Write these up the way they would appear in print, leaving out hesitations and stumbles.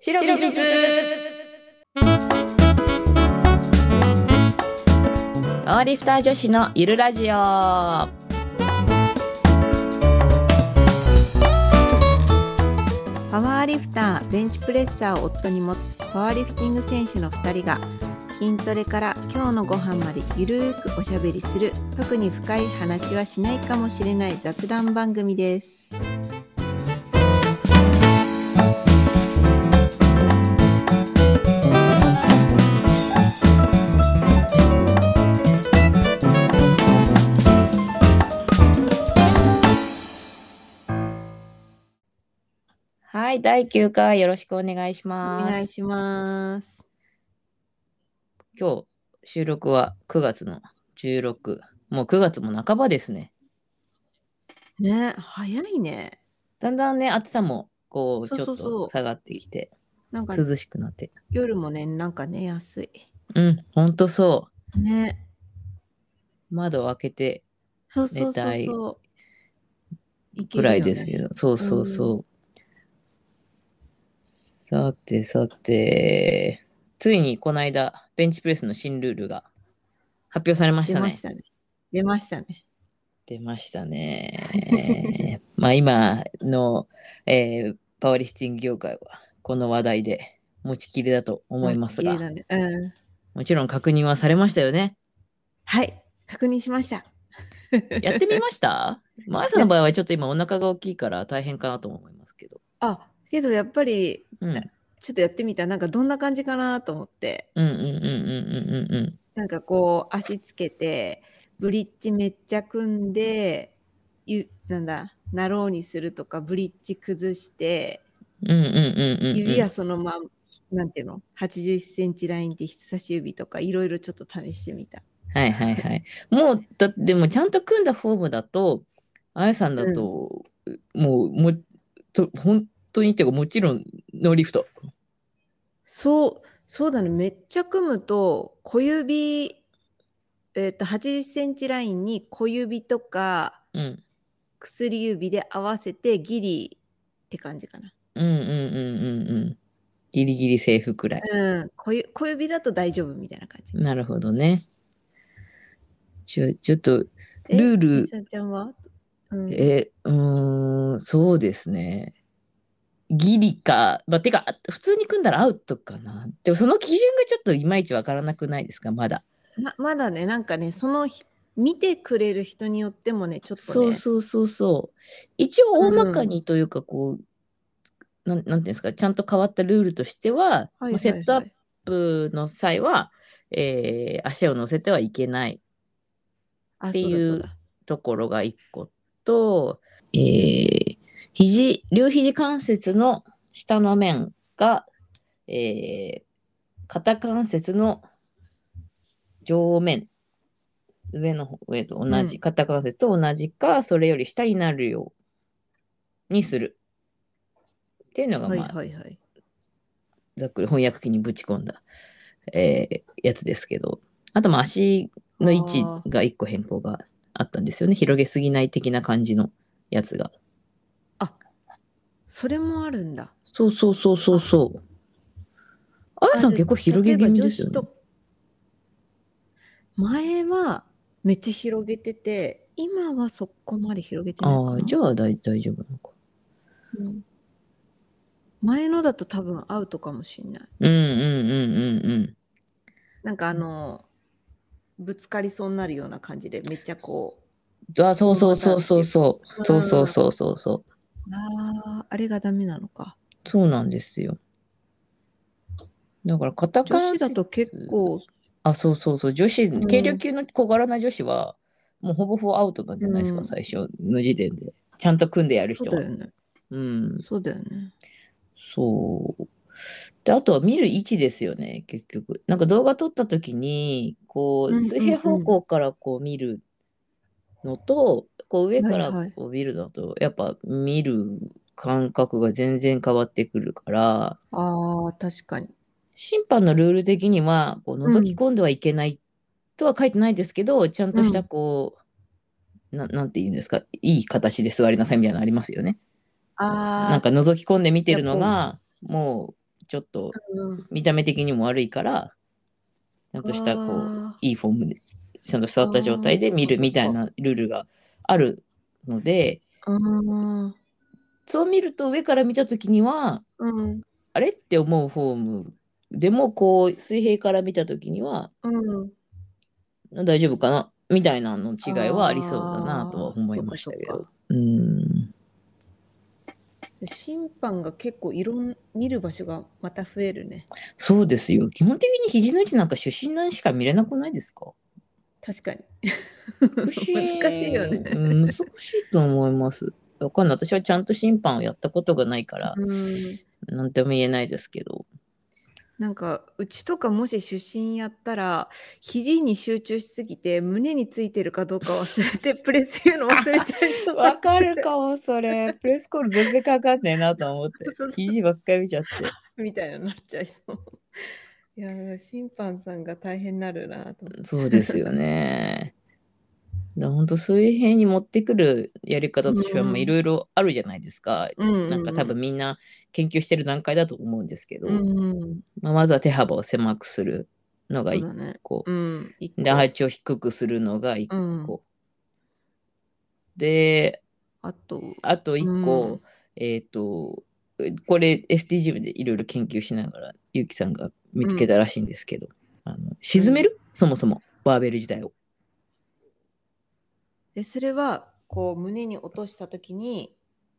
白水パワーリフター女子のゆるラジオ。 パワーリフター、ベンチプレッサーを夫に持つパワーリフティング選手の2人が筋トレから今日のご飯までゆるーくおしゃべりする、特に深い話はしないかもしれない雑談番組です。 はい、第9回よろしくお願いしおます。 願いします。 今日収録は9月の16。もう9月も半ばですね。 ね、早いね。 だんだんね、暑さもこうちょっそうそうそう。 と下がってきて、 なんか涼しくなって。 夜もね、なんか寝やすい。 ほんとそね。 う。窓を開けて寝そうそうそうたいそう。いくらいけるよね。 ですけど、そうそうそう。さてさて、ついにこの間、ベンチプレスの新ルールが発表されましたね。 出ましたね。 出ましたね。まあ今の、パワーリフティング業界はこの話題で持ちきりだと思いますが、 ね。 もちろん確認はされましたよね。 はい、確認しました。 やってみましたマーさんの場合はちょっと今お腹が大きいから大変かなと思いますけど。 けどやっぱり、 うん。 ちょっとやってみたらなんかどんな感じかなと思って、 うんうんうんうんうんうんなんかこう足つけてブリッジめっちゃ組んでなんだなろうにするとか、ブリッジ崩してうんうんうんうんうん。 指はそのまま、なんていうの、81センチラインで人差し指とかいろいろちょっと試してみた。 はいはいはい。もう、でもちゃんと組んだフォームだと、あやさんだうん、 と、本当にっていうか、もちろんノーリフト。 そうだね。めっちゃ組むと小指、80センチラインに小指とかうん。 薬指で合わせてギリって感じかな。 うんうんうんうんうん。ギリギリセーフくらい。 小指だと大丈夫みたいな感じ。 なるほどね。ちょっと、ルール、 みさちゃんは？うん。 そうですね。ギリか。まあ、てか、普通に組んだらアウトかな。でもその基準がちょっといまいちわからなくないですか、まだ。 まだね、なんかね、見てくれる人によってもね、ちょっとね、 そうそうそうそう。一応大まかうん。 にというか、こう、なんていうんですか、ちゃんと変わったルールとしては、 はいまあ、セットアッはいはい。 プの際は、足を乗せてはいけないっあ、 ていうそうだそうだ。 ところが一個と、両肘関節の下の面が、肩関節の上面、上と同じ、 うん。 肩関節と同じか、それより下になるようにするっていうのが、 はいまあ、 はいはい。 ざっくり翻訳機にぶち込んだやつですけど、あとまあ足の位置あが一個変更があったんですよね。広げすぎない的な感じのやつが。 あ、それもあるんだ。 そうそうそうそうあ、 そう。あやさんじゃ結構広げ気あ例えば味ですよね。 前はめっちゃ広げてて、今はそこまで広げてないかああ、じな。 ゃあ大丈夫なのか。 うん。前のだと多分アウトかもしんない。 うんうんうんうんなんかぶつかりそうになるような感じで、めっちゃこうん。あ、そうう、 そうそうまたっていうか。 そうそう。そうそうそうそうそう。 あれがダメなのか。 そうなんですよ。だから肩女関節、 子だと結構、 あ、そうそうそう。 う軽量ん、 級の小柄な女子は、もうほぼほぼアウトなんじゃないですか、 うん、 最初の時点で。ちゃんと組んでやる人は。 そうだよね。 うん。 そうだよね。 そう。で、あとは見る位置ですよね、結局。なんか動画撮った時に、こう、 うんう水平方んう向からこう見るのと、こう上ん。はからいはい。 こう見るのと、やっぱ見る感覚が全然変わってくるから、 ああ、確かに。 審判のルール的には、こう覗きうん、 込んではいけないとは書いてないですけど、ちゃんとしたうん。 こう、なんて言うんですか、いい形で座りなさいみたいなのありますよね。なんああ、 か覗き込んで見てるのじゃあこう、 が、もうちょっとうん見た目的にも悪いから、ちゃんとしたいいフォームで、ちゃんと座った状態で見るみたいなルールがあるので、そう見ると上から見たときには、あれって思うフォームでも、水平から見たときには、大丈夫かなみたいなの違いはありそうだなとは思いましたけど。 審判が結構見る場所がまた増えるね。 そうですよ。基本的に肘の位置なんか主審なんしか見れなくないですか？ 確かに。 難し難しいよね。 難しいと思います。わかんない。私はちゃんと審判をやったことがないから、なんとも言えないですけど。 なんかうちとかもし主審やったら肘に集中しすぎて胸についてるかどうか忘れてプレス言うの忘れちゃいそうだわかるかも、それ。プレスコール全然かかんねえなと思って。肘ばっかり見ちゃって。 みたいになっちゃいそう。いや、審判さんが大変になるなと思って。 そうですよね。本当水平に持ってくるやり方としてはいろいろあるじゃないですか。なんか多分みんな研究してる段階だと思うんですけど、まずは手幅を狭くするのが1個。で、配置を低くするのが1個。で、あと1個、これ FTG でいろいろ研究しながら、ゆうきさんが見つけたらしいんですけど、沈める、そもそも、バーベル自体を。 それは、こう、胸に落としたときに、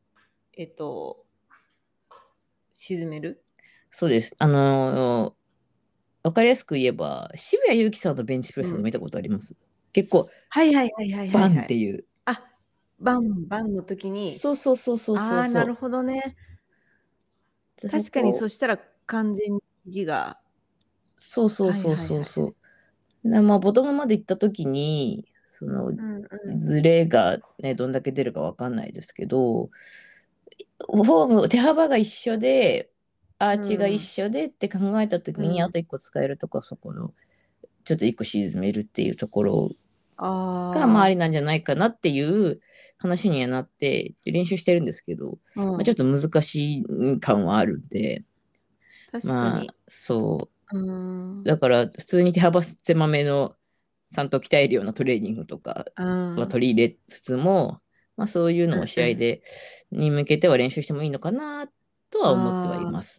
沈める？ そうです。わかりやすく言えば、渋谷祐樹さんのベンチプレスを見たことあります？結構、バンっていう。 あ、バンの時に。 そうそうそうそうそう。 ああ、なるほどね。確かにそしたら完全に肘が。 そうそうそうそうそう。まあ、ボトムまで行った時に、その、ズレがね、どんだけ出るかわかんないですけど、フォーム、手幅が一緒で、アーチが一緒でって考えた時に、あと1個使えるとこはそこの、ちょっと1個沈めるっていうところが周りなんじゃないかなっていう話にはなって練習してるんですけど、まあ、ちょっと難しい感はあるんで、まあそう。だから普通に手幅狭めのちゃんと鍛えるようなトレーニングとかは取り入れつつも、まあ、そういうのを試合でに向けては練習してもいいのかなとは思ってはいます。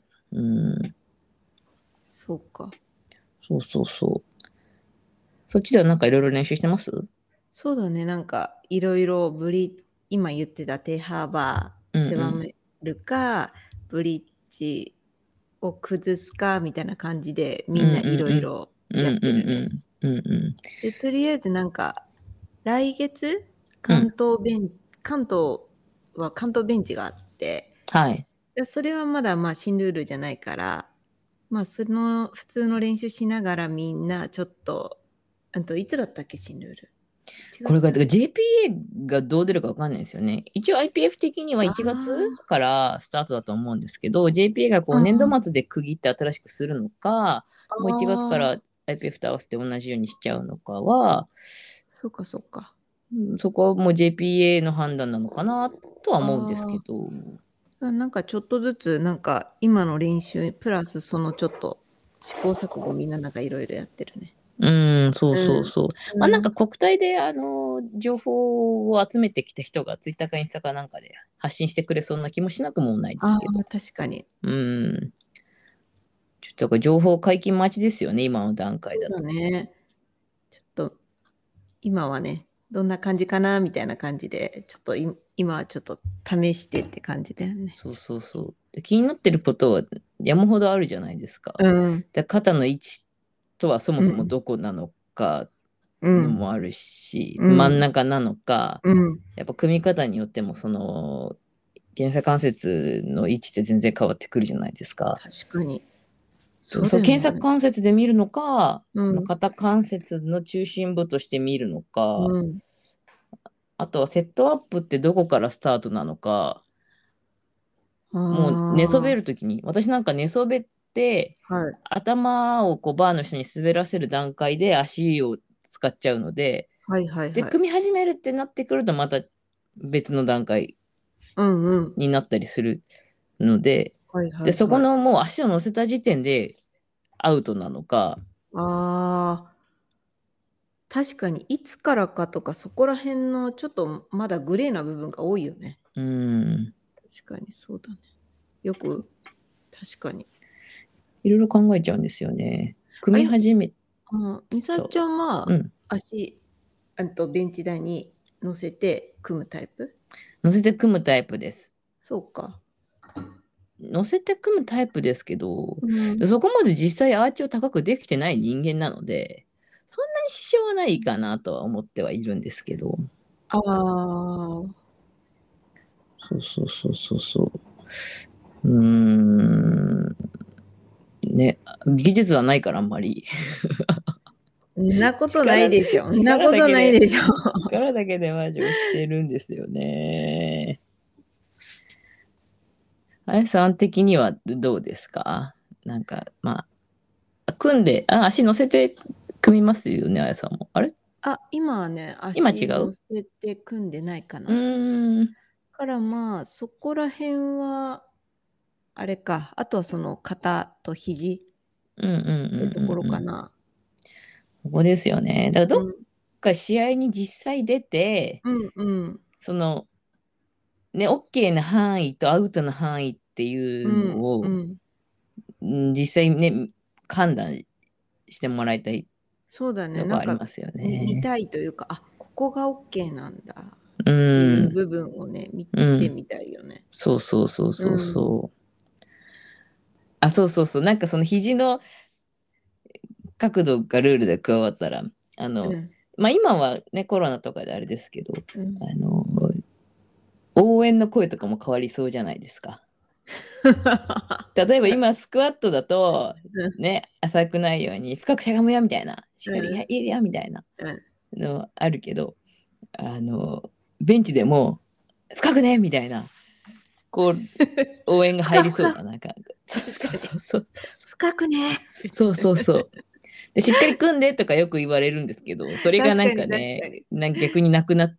そうか。 そうそうそう。そっちではなんかいろいろ練習してます？ そうだね。なんかいろいろ今言ってた手幅狭めるか、ブリッジを崩すかみたいな感じでみんないろいろやってるね。で、とりあえずなんか来月関東ベンチがあって、 はい。 それはまだまあ新ルールじゃないから、まあその普通の練習しながらみんなちょっと、いつだったっけ新ルール。 これが JPA がどう出るかわかんないですよね。一応 IPF 的には1月からスタートだと思うんですけど、JPA がこう年度末で区切って新しくするのか、もう1月から IPF と合わせて同じようにしちゃうのかは、 そうかそうか。 そこはもう JPA の判断なのかなとは思うんですけど。 なんかちょっとずつなんか今の練習プラスそのちょっと試行錯誤みんななんかいろいろやってるね。 そうそうそう。まあなんか国体で情報を集めてきた人がツイッターかインスタかなんかで発信してくれそうな気もしなくもないですけど。 確かに。 ちょっと情報解禁待ちですよね、今の段階だと。 そうだね。ちょっと今はね、どんな感じかなみたいな感じで、ちょっと今はちょっと試してって感じだよね。 そうそうそう。で気になってることは山ほどあるじゃないですか。で肩の位置とはそもそもどこなのかのもあるし、真ん中なのか、やっぱ組み方によってもその検査関節の位置って全然変わってくるじゃないですか。 確かに。 そう検索関節で見るのか、その肩関節の中心部として見るのか、あとはセットアップってどこからスタートなのか、もう寝そべるときに、私なんか寝そべって、頭をこうバーの下に滑らせる段階で足を使っちゃうので、で、組み始めるってなってくるとまた別の段階になったりするので、 はいはで、そこいはい。 のもう足を乗せた時点でアウトなのか、 ああ、確かにいつからかとかそこら辺のちょっとまだグレーな部分が多いよね。 うん、 確かにそうだね。よく、確かに。 いろいろ考えちゃうんですよね。 あれ、 組み始めみさちた。 ゃんはうん。 足、ベンチ台に乗せて組むタイプ？ 乗せて組むタイプです。 そうか。 乗せて組むタイプですけど、 うん。 そこまで実際アーチを高くできてない人間なので、そんなに支障はないかなとは思ってはいるんですけど。 ああ、 そうそうそうそうそう。ね、技術はないからあんまり。 んなことない力、 でしょ。んな力ことだけで、 ないでしょ。 力だけで魔女をしてるんですよね。あやさん的にはどうですか？なんか、まあ、組んで、足乗せて組みますよね、あやさんも。あれ今はね、 今違う？ 足乗せて組んでないかうな。 ーん。 からまあ、そこら辺は、あれか。あとはその肩と肘っうんうんうんてところうんうん。 かな。 ここですよね。だからどっうん、 か試合に実際出て、 うん、うん、 そのね、OK な範囲とアウトな範囲ってういうのん、うを、 ん。 実際ね、判断してもらいたいそうだね。 とこなんかありますよ見ね。 たいというか、ここが OK なんだうっていうん、 部分をね、見うん。 てみたいよね。 そうそうそうそううん、 そう。あ、そうそうそう。なんかその肘の角度がルールで加わったら、 うん、 まあ今はね、コロナとかであれですけど、 うん。 あの、応援の声とかも変わりそうじゃないですか。例えば今、スクワットだと、 うん、 ね、浅くないように、深くしゃがむよみたいな、しっかりうん、 入れるよみたいなうん。 のあるけど、あの、ベンチでも、深くねみたいな、こう、応援が入りそうだふかふか。 な、そう確かに。 そうそうそう。 深くね。 そうそうそう。で、しっかり組んでとかよく言われるんですけど、それがなん確かに、 かね、 確かに。 逆になくなって、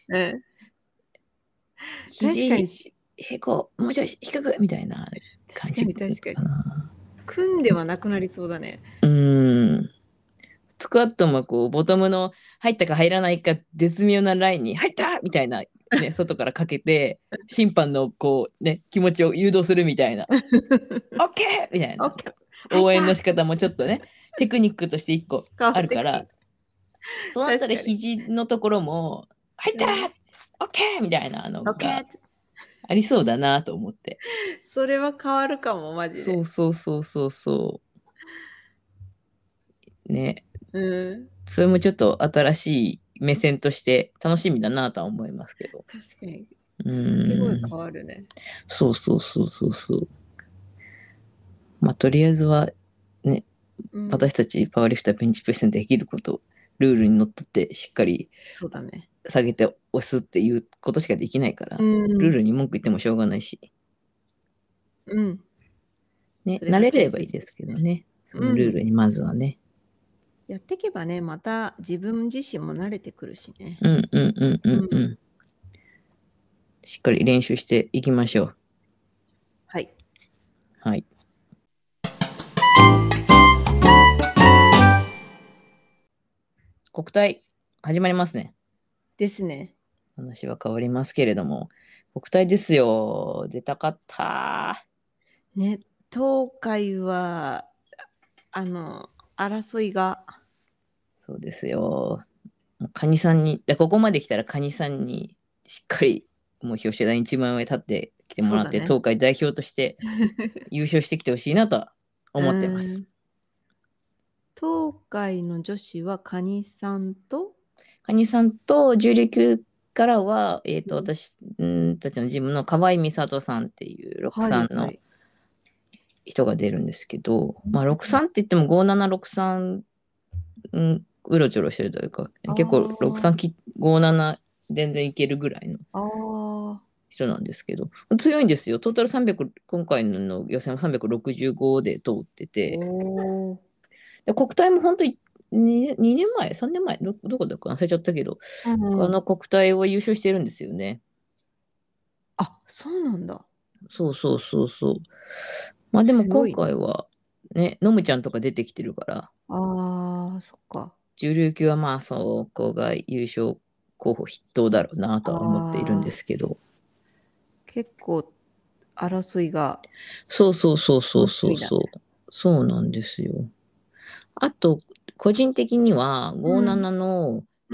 うん。確かに肘、平行、もうちょい低くみたいな感じ確かに、確かに。 かな。 組んではなくなりそうだね。 うーん。スクワットもこう、ボトムの入ったか入らないか絶妙なラインに入ったみたいな、ね、外からかけて、審判のこう、ね、気持ちを誘導するみたいな、OK! みたいな、 オッケー。入っ応援の仕た。 方もちょっとね、テクニックとして一個変わあるから、 ってくる。 そうなったら確かに。 肘のところも、入ったうん。 !OK! みたいなのオッケがー。 ありそうだなと思って。 それは変わるかも、マジで。 そうそうそうそうそう。ね。 うん。 それもちょっと新しい目線として楽しみだなとは思いますけど。 確かに。 う掛け声ーん。 変わるね。 そうそうそうそうそう。まあ、とりあえずは、ね、 うん。 私たちパワーリフターベンチプレスにできること、ルールにのっとってしっかりそうだね。 下げて押すっていうことしかできないかうら、ルーん。 ルに文句言ってもしょうがないし、 うん。 ね、 それが慣れれ大切ばいいですですね。 けどね、そのうん。 ルールにまずはね。 やっていけばね、また自分自身も慣れてくるしね。 うんうんうんううん。 んうん。しっかり練習していきましょう。 はい。 はい。国体始まりますね。 ですね。 話は変わりますけれども、国体ですよ。出たかった。 ね、東海は、争いが、 そうですよ。もうカニさんに、ここまで来たらカニさんにしっかりもう表彰台に一番上立ってきてもらって、 そうだね。 東海代表として優勝してきてほしいなとはう思ってます。 ん。東海の女子はカニさんと、 カニさんと重量級からは、 うん、 私たちのジムの河合美里さんっていう63のはいはい。 人が出るんですけど、まあ63って言っても5763、うろちょろしてるというか、 あ結構63 あ、 57全然いけるぐらいのああ、 人なんですけど、強いんですよ。トータル300、今回の予選は365で通っておて、 お、 で国体も本当に2年前、3年前、どこだか忘れちゃったけど、 うんうん。 国体を優勝してるんですよね。 あ、そうなんだ。 そうそうそうそう。まあでも今すごいね。 回はね、のむちゃんとか出てきてるから、 ああ、そっか。 重量級はまあそこが優勝候補筆頭だろうなとは思っているんでああ、 すけど。 結構争いがそうそうそうそう楽しみだね。 そうそう。そうなんですよ。あと、個人的にはうん。 57の、 うん。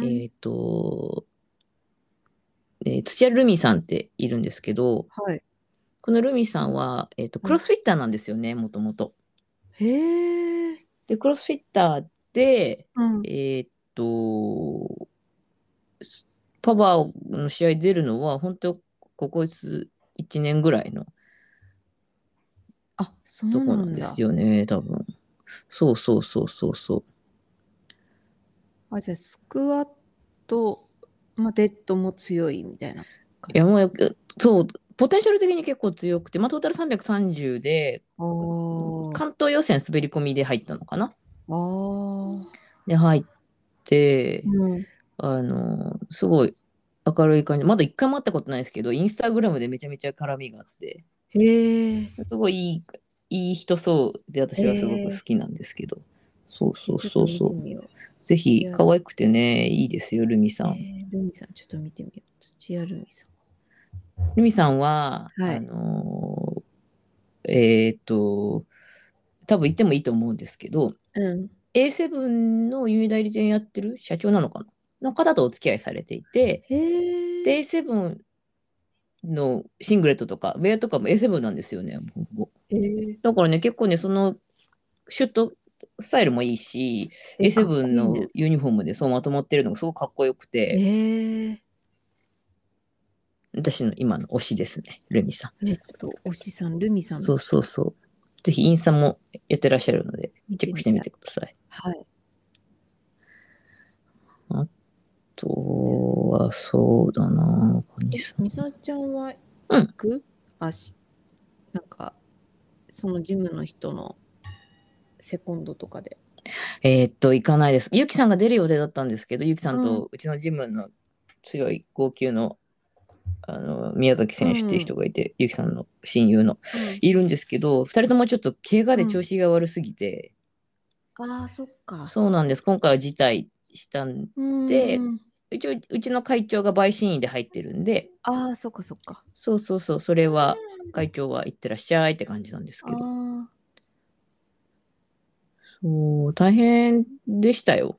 土屋ルミさんっているんですけど、 はい。 このルミさんは、クロうん。 スフィッターなんですよね、もともと。 へえ。 で、クロスフィッターで、 うん。 えっと、パワーの試合出るのは、本当ここ1年ぐらいのあ、そうとこなんですなんだ。 よね、多分。そうそうそうそうそう。 あ、じゃあ、スクワット、まあ、デッドも強いみたいな感いや、 じ。 もう、そう、ポテンシャル的に結構強くて、まあ、トータル330で、 おー。 関東予選滑り込みで入ったのかな。 ああ。 で、入って、 うん。 すごい明るい感じ。まだ一回も会ったことないですけど、インスタグラムでめちゃめちゃ絡みがあって、 へえ。 すごいいい人そうで、 へ私はすごく好え。 きなんですけど。そうそうちょっと見そうそう。 てみよう。 ぜひ、 土屋、 可愛くてね、いいですよ、ルミさん。 ルミさん、ちょっと見てみよう。土屋ルミさルミさんは、 ん。はい。 多分言ってもいいと思うんですけど、 うん。 A7 の輸入代理店やってる社長なのかなの方とお付き合いされていて、 へで、 え。 A7 のシングレットとか、ウェアとかも A7 なんですよね。ほぼへえ。 だからね、結構ね、そのシュッとスタイルもいいし、 かっ A7 こいいね。 のユニフォームでそうまとまってるのがすごくかっこよくへて、 え。 私の今の推しですね、ルミさん。 ちょっと、おしさん、ルミさん、 そうそうそう。ぜひインスタもやってらっしゃるので、 見チェックしてみてみたい。 てください。 はい。 あとは、そうだな、小西さん。 みさちゃんはうん。 行くなんか、そのジムの人のセコンドとかで。 行かないです。ゆきさんが出る予定だったんですけど、ゆきさんうん。 とうちのジムの強い号泣の、宮崎選手っていううん。 人がいて、ゆきさんの親友のうん。 いるんですけど、二人ともちょっと怪我で調うん。 子が悪すぎて、 ああ、そっか。 そうなんです。今回は辞退したんうーで、 ん。 一応うちの会長が陪審員で入ってるんで、 ああ、そっかそっか。 そうそうそう、それは会長は行ってらっしゃいって感じなんですあけど。 あ、 そう、大変でしたよ。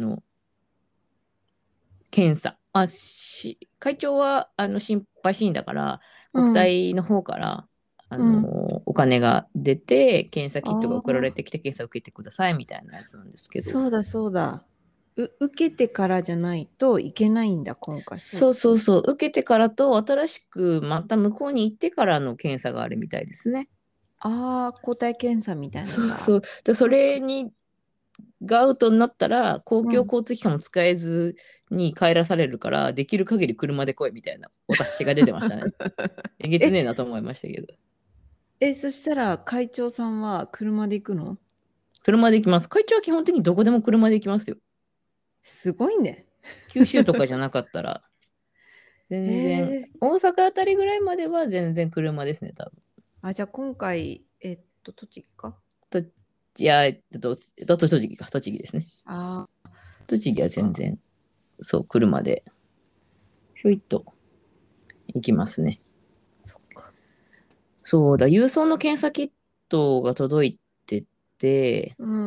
検査。会長は、心配しいんだから、国うん。 体の方から、 うん。 お金が出て、検査キットが送られああ、 てきて、検査を受けてくださいみたいなやつなんですけど。 そうだそうだ。受けてからじゃないといけないんだ、今回。そうそうだそうだ。 そうそう、受けてからと、新しくまた向こうに行ってからの検査があるみたいですね。 ああ、抗体検査みたいなのが。 そうそう。で、それがアウトになったら、公共うん。 交通機関も使えずに帰らされるから、できる限り車で来いみたいなお達しが出てましたね。えげつねええ、 なと思いましたけど。 そしたら会長さんは車で行くの？ 車で行きます。会長は基本的にどこでも車で行きますよ。 すごいね。 九州とかじゃなかったら、 へ全然、 え。 大阪あたりぐらいまでは全然車ですね、多分。 あ、じゃあ今回、栃木か。 と、いや、栃木か、栃木ですね。 ああ、 栃木は全か。 然、そう、車で、ひょいっと行きますね。 そっか。 そうだ、郵送の検査キットが届いてて、 うん。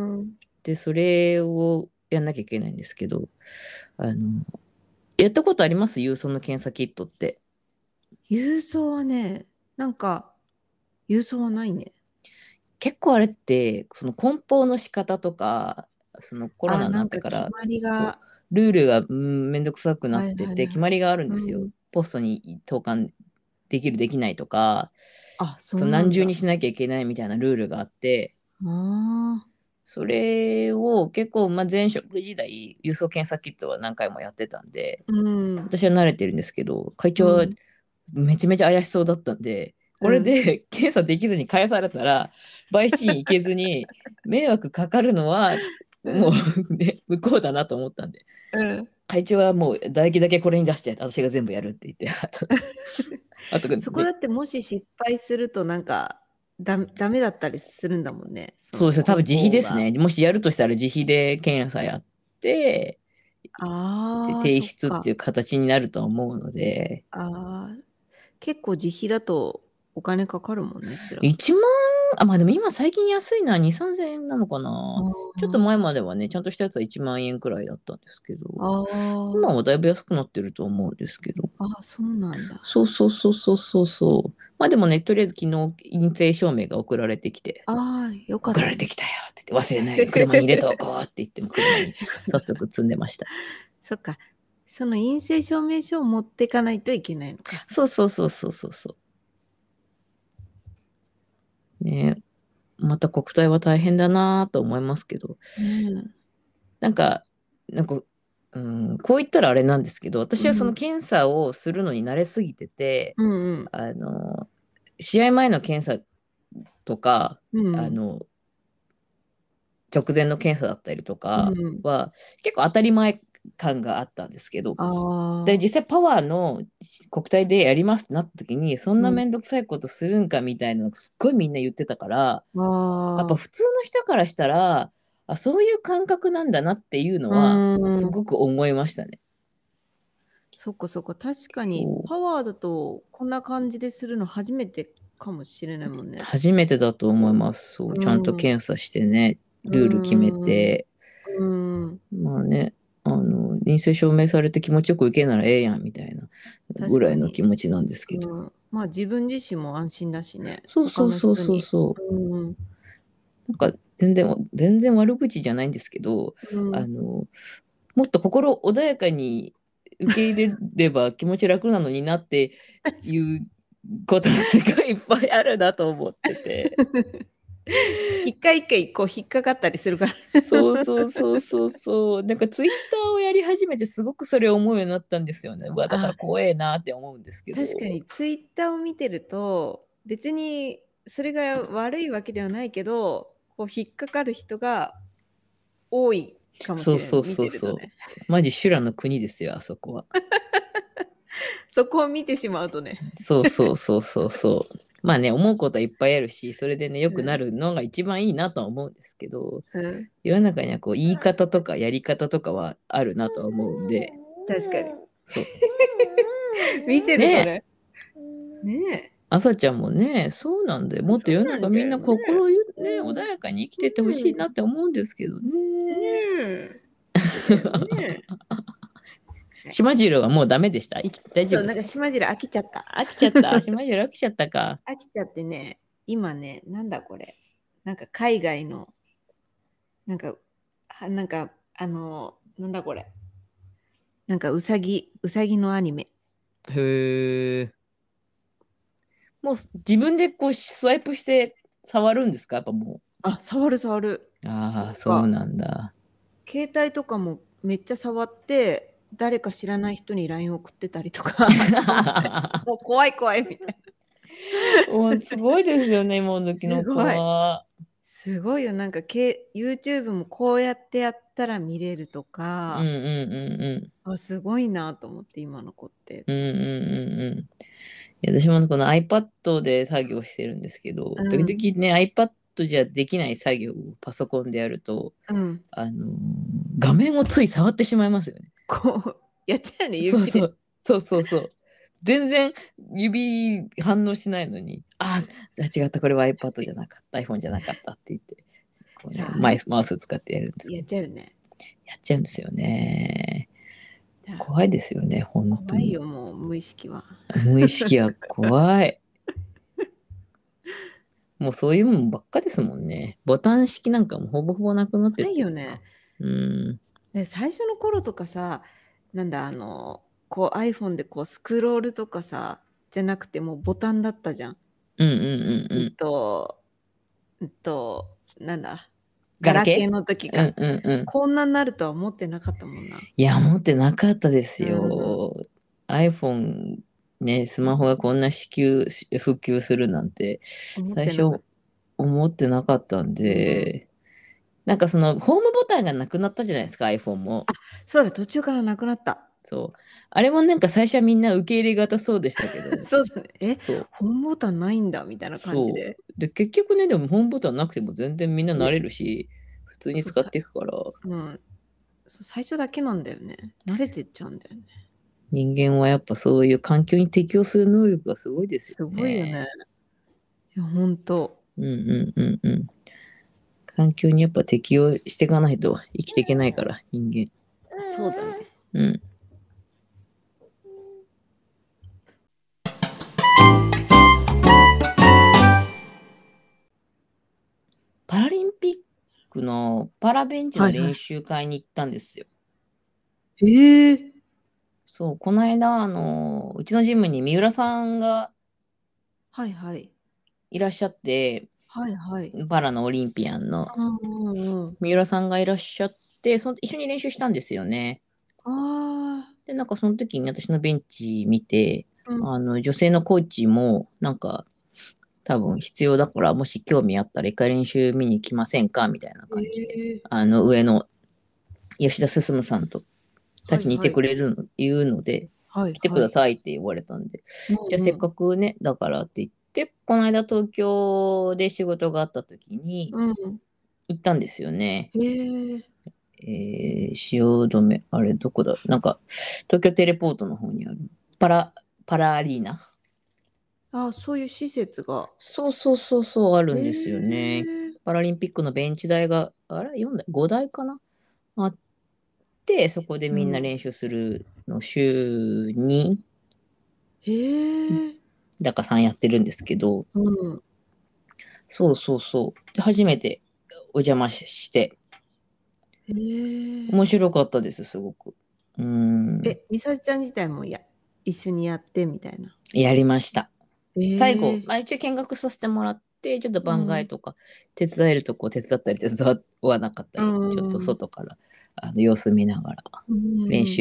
で、それをやんなきゃいけないんですけど、あの、やったことあります郵送の検査キットって。 郵送はね、なんか、郵送はないね。 結構あれって、その梱包の仕方とか、そのコロあ、 ナになんなってから、 か決まりそう、 が、 ルールが、めんどくさくなはいってて、決はいはい。 まりがあるんですよ。 うん。 ポストに投函できる、できないとか、 あ、そそのうなんだ。 何重にしなきゃいけないみたいなルールがあって、 ああ、 それを結構、前職時代、郵送検査キットは何回もやってたんで、 うん、 私は慣れてるんですけど、会長はうん、 めちゃめちゃ怪しそうだったんで、これうん。 で検査できずに返されたら、陪審員行けずに迷惑かかるのは、もうん、 うね、向こうだなと思ったんで、 うん。 会長はもう唾液だけこれに出して、私が全部やるって言って、 あとで、 そこだってもし失敗するとなんかダメだったりするんだもんね。そそうですね、多分の梱自費包が。 ですね。もしやるとしたら自費で検査やって、でああ、 提そっか。 出っていう形になると思うので、 ああ、結構自費だとお金かかるもんね、セラピ 1万、まあでも今最近安いのは2、3000円なのかな。ちょっと前まではね、ちゃんとしたやつは1万円くらいだったんですけど、今あはだいぶ安くなってると思うんですけど。 あ、ああ、そうなんだ。 そうそうそうそうそうそう。まあでもね、とりあえず昨日陰性証明が送られてきて、 ああ、よかったね。 送られてきたよって言って、忘れないように車に入れておこうって言っても車に早速積んでました。 そっか。その陰性証明書を持っていかないといけないのか。 そうそうそうそうそうそう。ね、また国体は大変だなと思いますけど、 ねなんか、なんか、こう言ったらあれなんですけど、 え。 私はその検査をするのに慣れすぎてて、 うんあの、試合前の検査とか、 うん。うん。 あの、直前の検査だったりとうかん。 は、結構当たり前感があったんですけど、で、 ああ。 実際パワーの国体でやりますってなった時に、そんなうん。 めんどくさいことするんかみたいなのすっごいみんな言ってたから、やっぱあ普通の人からしたら、そういう感覚なんだなっていうのあ。 は、 うん。 すごく思いましたね。 そっかそっか。確かにそうパワーだとこんな感じでするの初めてかもしれないもんね。 初めてだと思います。そう、ちゃんとうん。 検査してね、 うルール決めん。 て、 うん。 まあね、陰性証明されて気持ちよく受けならええやんみたいなぐらいの気確かに。 持ちなんですけど。 うん。まあ自分自身も安心だしね。 そう他のそうそう人に。 そうそう。 うん。 なんか全然悪口じゃないんですけど、 うん。 あの、もっと心穏やかに受け入れれば気持ち楽なのになっていうことがすごいいっぱいあるなと思ってて。 一回一回こう引っかかったりするから。 そうそうそうそうそう。なんかツイッターをやり始めてすごくそれを思うようになったんですよね。うわ、だからあ、 怖えなって思うんですけ確かど。 にツイッターを見てると別にそれが悪いわけではないけどこう引っかかる人が多いかもしそうそうれない見そうそう。 てるとね。 マジ修羅の国ですよ、あそこは。 そこを見てしまうとね。 そうそうそうそうそう。まあね、思うことはいっぱいあるし、それでね、良くなうんるのが一番いいなとは思うんですけど、 うん、 世の中にはこう言い方とかやり方とかはあるなとは思うんで、 確かに。 そう。 見てるとね、 ね。ね朝ちゃんもね、そうなんだよ。 え。そもっと世のうなんだ中みんなよね。 心ゆね、穏やかに生きてってほしいなって思うんですけどねね。 え。そうだよね。はい、 島汁はもうダメでした大丈そう、なんか夫ですか？ 島汁飽きちゃった。 飽きちゃった。島汁飽きちゃったか。 飽きちゃってね、今ね、なんだこれ。なんか海外の、なんか、なんか、なんだこれ。なんかうさぎのアニメ。 へえ。もう自分でこうスワイプして触るんですか？やっぱもあ、触る触る。 う。ああ、 なんか、 そうなんだ。 携帯とかもめっちゃ触って、誰か知らない人に LINE 送ってたりとか、そんなもう怖い怖いみたいな。 もうすごいですよね、今時の子すごい。 は。 すごいよ。なんか、YouTube もこうやってやったら見れるとうんうんか、 うんあ、すごいなと思って、今の子ってうん。うんと思って。 うんうんうん。いや私もこの iPad で作業してるんですけど、時うん、 々ね、iPad じゃできない作業をパソコンでやると、 うん。 あのー画面をつい触ってしまいますよね。 こう、やっちゃうね、指で。 そうそう。そうそうそう。全然指反応しないのに、違った、これは iPad じゃなかった、iPhone じゃなかったって言って、こうね、 さあ、 マウス使ってやるんですやっけど、 ちゃうね。 やっちゃうんですよね。 さあ、 怖いですよね、本当に。 怖いよ、もう、無意識は。 無意識は怖い。もうそういうもんばっかですもんね。ボタン式なんかもほぼほぼなくなってっないてる。 よね。 うん。 で、最初の頃とかさ、なんだ、こう iPhone でこうスクロールとかさ、じゃなくてもうボタンだったじゃん。 うんうんうんうんうん。 と、なんだ、ガラケーガラケの時か。 ーうんうんうん。 こんなになるとは思ってなかったもんな。 いや、持ってなかったですうん。 よ。iPhone ね、スマホがこんな普及するなんて、 思っ最初てなかった。 思ってなかったんうん。 で、なんかその、ホームボタンがなくなったじゃないですか、iPhone も。 あ、そうだ、途中からなくなった。 そう。あれもなんか最初はみんな受け入れがたそうでしたけど、 そうだね。 そう。 ホームボタンないんだみたいな感じそで。 う。で、結局ね、でもホームボタンなくても全然みんな慣ね、 れるし、普通にそう使っていくから、 うん。そう最初だけなんだよね。慣れてっちゃうんだよね。 人間はやっぱそういう環境に適応する能力がすごいですよすごいよね。 ね。 いや、ほんと。 うんうんうんうん。環境にやっぱ適応していかないと生きていけないから、人間。 そうだね。 うん。パラリンピックのパラベンチのはいはい。 練習会に行ったんですよ。 ええそう、この間、うちのジムに三浦さんがはいはい。 いらっしゃって、 はいはい。 パラのオリンピアンのうんうんうん。 三浦さんがいらっしゃって、一緒に練習したんですよね。 あで、なんかその時に私のベンチ見て、 あ、うん。 女性のコーチも、なんか、多分必要だから、もし興味あったら一回練習見に来ませんかみたいな感じで。 ええ上の吉田進さんとたちにいてはいはい。 くれるの、言うので、来てくだはいはい。 さいって言われたんで、じゃあせっうんうん。 かくね、だからって言って、この間東京で仕事があった時にうん。 行ったんですよね。 へえ。 汐留、あれどこだなんか、東京テレポートの方にある。パラ、パラアリーナ。 あ、そういう施設が。 そうそうそうそう、あるへんですよね。 え。 パラリンピックのベンチ台が、4台 ?5 台かなあって、そこでみんなうん。 練習するの週に、 へえ。 だか3やってるんですけど、 うん。 そうそうそう。で、初めてお邪魔して、 へえ。 面白かったです、すごく。うーん、 みさちゃん自体も一緒にやってみたいな。 やりました。最後、 ええ。 一応見学させてもらって、ちょっと番うん。 外とか、手伝えるとこ手伝ったり手伝わなかったうり、ちょっとん。 外から様子見ながらうん。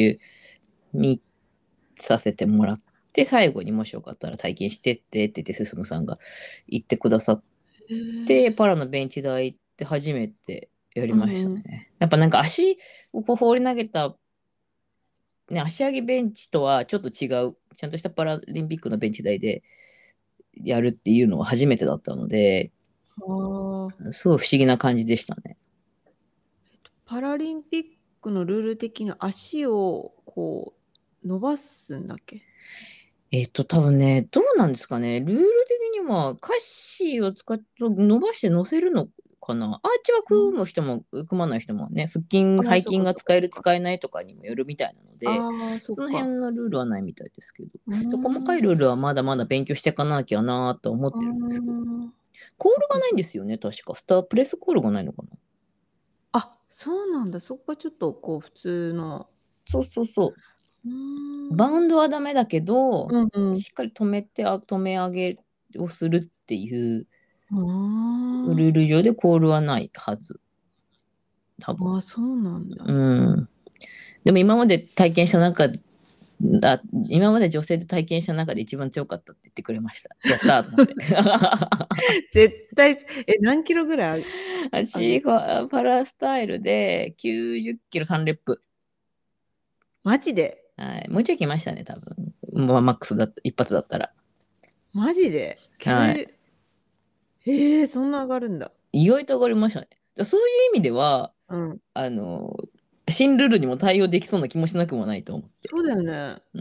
練習見させてもらって、最後にもしよかったら体験してって言って、進さんが言ってくださっへて、 え。 パラのベンチ台行って初めてやりましたうんうん。 ね。やっぱなんか足をこう放り投げた、ね、足上げベンチとはちょっと違う、ちゃんとしたパラリンピックのベンチ台でやるっていうのは初めてだったので、 ああ。 すごい不思議な感じでしたね。 パラリンピックのルール的に足をこう伸ばすんだっけ？ 多分ね、どうなんですかね。ルール的には、歌詞を使って伸ばして乗せるのかな。アーチは組む人も組まない人もね、腹筋、 ああ、 背そうか筋が使える、 そうかそうか。 使えないとかにもよるみたいなので、 ああ、そっそのか。 辺のルールはないみたいですけど。 うーで細かいん。 ルールはまだまだ勉強していかなきゃなと思っあてるんですけど。 あ、 コールがそっかそっか。 ないんですよね、確か。プレスコールがないのかな。 あ、そうなんだ。そこがちょっとこう普通の。 そうそうそう。 うーバウん。 ンドはダメだけど、 うんうん。 しっかり止めて、止め上げをするっていうルーあル上でコールはないはず。多分。 あ、あ、そうなんうだ。 ん。でも今まで体験した中今まで女性で体験した中で一番強かったって言ってくれました。やったーと思って。 絶対、何キロぐらい上げ、 私、パラスタイルで90キロ3レップ。 マジではい。もうちょい来ましたね、多分。まあ、マックスだった、一発だったら。 マジではい。 そんな上がるんだ。 意外と上がりましたね。そういう意味では、 うん。 あの、新ルールにも対応できそうな気もしなくもないと思って。 そうだよね。 うん。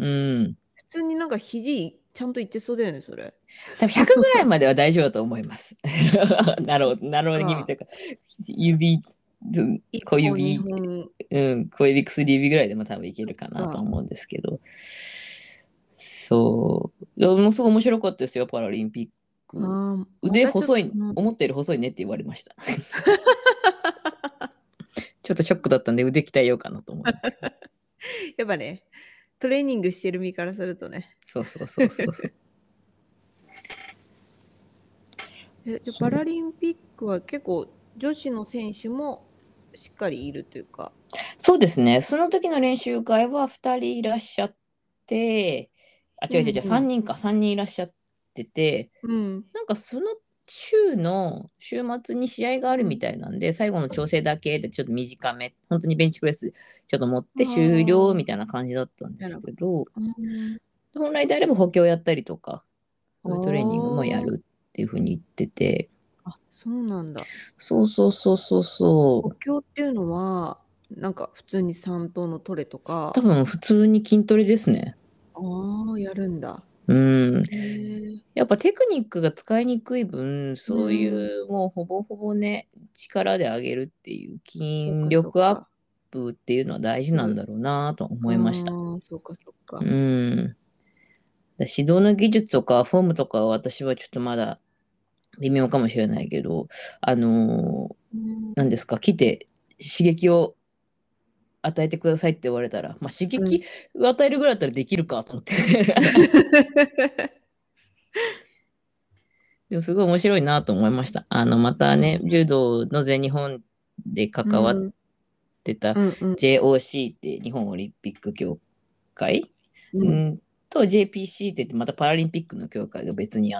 普通になんか肘ちゃんといってそうだよね、それ。 多分100ぐらいまでは大丈夫だと思います。なるほど気味か、 というか、指、 1本、 小指、 2本小指、薬指ぐらいでも多分いけるかなとか。 思うんですけど、そう。でもすごい面白かったですよ、パラリンピック。 ああ、またちょっと、 腕細い、思ったより細いねって言われました。ちょっとショックだったんで腕鍛えようかなと思います。 やっぱね、トレーニングしてる身からするとね。 そうそうそうそうそう。 じゃあパラリンピックは結構女子の選手もしっかりいるというか。 そうですね。その時の練習会は2人いらっしゃって、あ、違う違う違う、3 うんうん。 人か、3人いらっしゃってて、 うん。 なんかその週末に試合があるみたいなんで、最後の調整だけでちょっと短め、本当にベンチプレスちょっと持って終了みたいな感じだったんですけど、本来であれば補強やったりとか、そういうトレーニングもやるっていうふうに言ってて。 あ、そうなんだ。 そうそうそうそうそ補強っていうのは、なんか普通に3等のトレとう。 か。 多分普通に筋トレですね。 ああ、やるんだ。 うん。 へえ。 やっぱテクニックが使いにくい分、そういうもうほぼほぼね、力で上げるっていう筋そうかそう力アッか。 プっていうのは大事なんだろうなと思いました。 ああ、そうかそううか。 ん。指導の技術とかフォームとかは私はちょっとまだ微妙かもしれないけど、何ですか、来て刺激を与えてくださいって言われたら、まあ、刺激を与えるぐらいだったらできるかと思って。でもすごい面白いなと思いました。またね、柔道の全日本で関わってた JOC って日本オリンピック協会、と JPC って言ってまたパラリンピックの協会が別にあって、